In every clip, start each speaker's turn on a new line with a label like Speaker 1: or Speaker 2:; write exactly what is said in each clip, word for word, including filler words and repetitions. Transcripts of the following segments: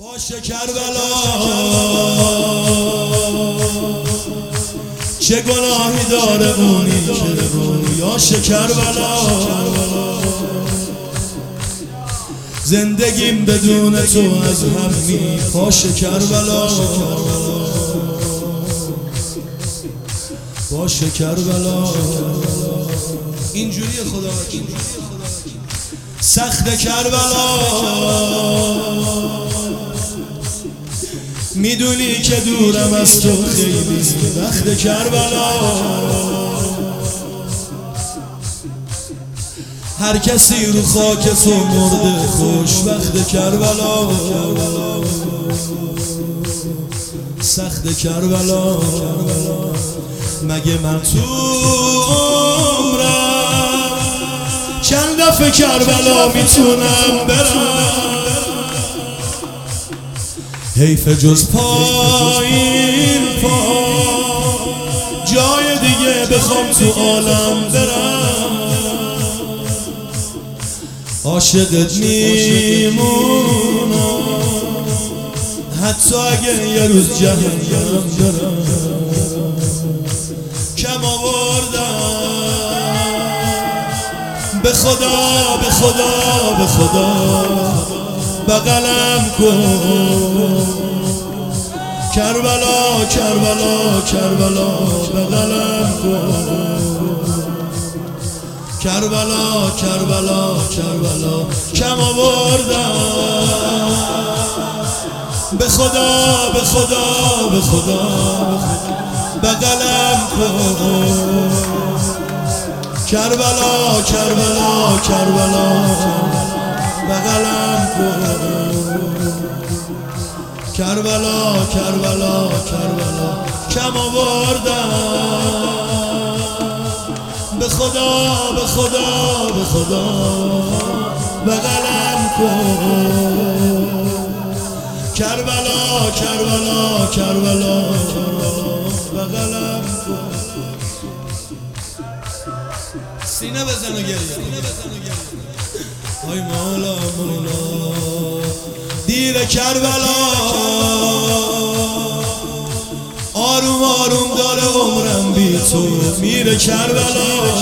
Speaker 1: باشه کربلا چه گناهی داره اونی که رویاش کربلا زندگیم بدون تو از هم میپاشه کربلا باشه کربلا اینجوری خدا سخت کربلا میدونی که دورم از تو خیلی وقت کربلا هر کسی رو خاک تو مرده خوشبخت کربلا سخت کربلا مگه من تو عمرم چند دفعه کربلا میتونم برم حیف جز پایین پا جای دیگه بخوام تو عالم برم عاشقت میمونم حتی اگه یه روز جهنم برم کم آوردم به خدا به خدا به خدا بغلم کن کربلا کربلا کربلا بغلم کن کربلا کربلا کربلا کم آوردم به خدا به خدا به خدا بغلم کن کربلا کربلا کربلا بغلم کن کربلا کربلا کربلا کم آوردم به خدا به خدا به خدا بغلم کن کربلا کربلا کربلا بغلم کن سینه بزن و گریه آی مولا مولا دیر کربلا آروم آروم داره عمرم بی تو میره کربلا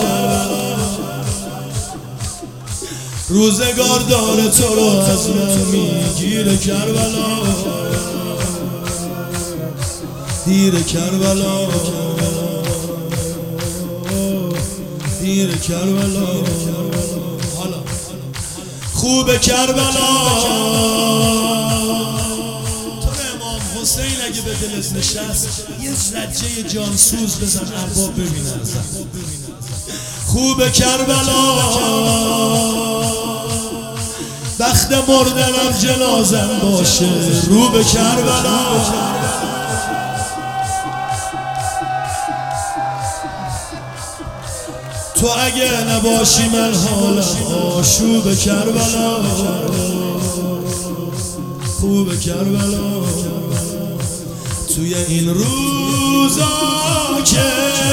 Speaker 1: روزگار داره تو رو از من میگیره کربلا دیر کربلا دیر کربلا حالا خوب کربلا حسین اگه به دلت نشست یه زجه جانسوز بزن ارباب ببینه ازم خوب کربلا بخت مردنم جنازم باشه رو به کربلا تو اگه نباشی من حالم آشوب کربلا خوب کربلا توی این روزا که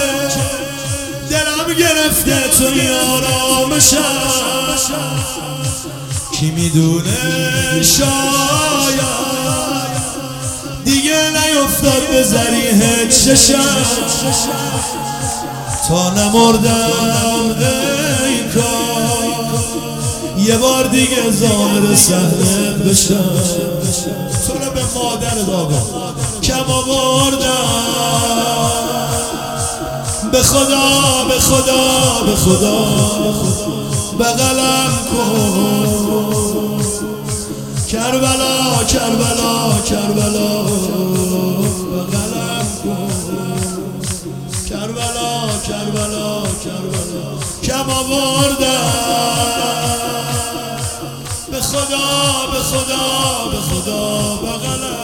Speaker 1: دلم گرفته توی آرامشم کی میدونه شاید دیگه نیفتاد به ذریح چشم تا نمردم ای کار یه بار دیگه ظاهر صحنه بشم تو رو به مادر داغم کم آوردم به خدا به خدا به خدا بغلم کن کربلا کربلا کربلا بغلم کن کربلا کربلا کربلا کم آوردم به خدا به خدا به خدا بغلم